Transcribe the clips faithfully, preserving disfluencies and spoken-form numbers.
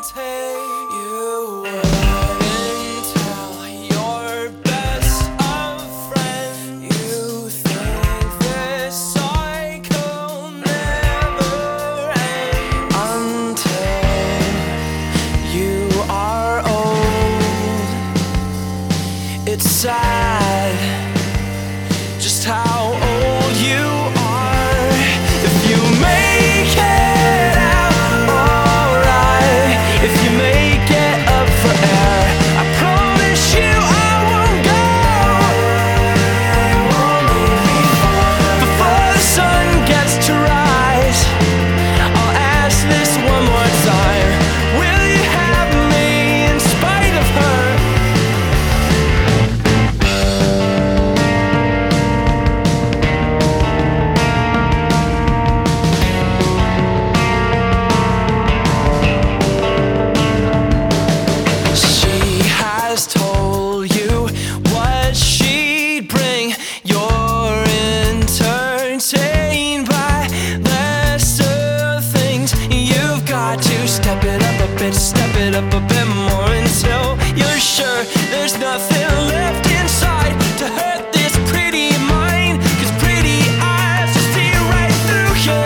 say you wouldn't tell your best of friends. You think this cycle never ends until you are old. It's sad just how old you are. If you make it out alright, if you make it up for air, I promise you I won't go before the sun gets to rise. I'll ask this one more time: will you have me in spite of her? Told you what she'd bring. You're entertained by lesser things. You've got to step it up a bit, step it up a bit more until you're sure there's nothing left inside to hurt this pretty mind. 'Cause pretty eyes will see right through you.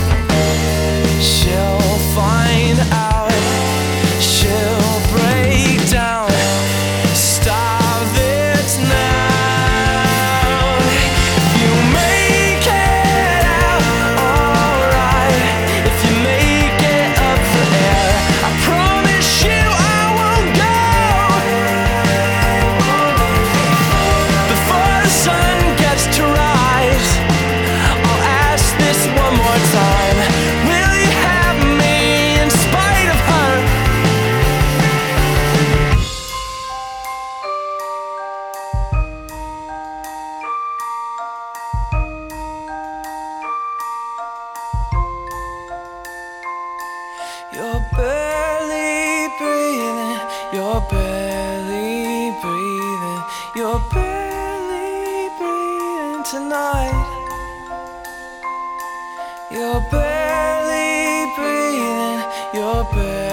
She'll find out, she'll break down. Stop this now. If you make it out alright, if you make it up for air, I promise you I won't go before the sun gets to rise. I'll ask this one more time: will you have me in spite of her? You're barely breathing, you're barely breathing, you're barely breathing tonight. You're barely breathing, you're barely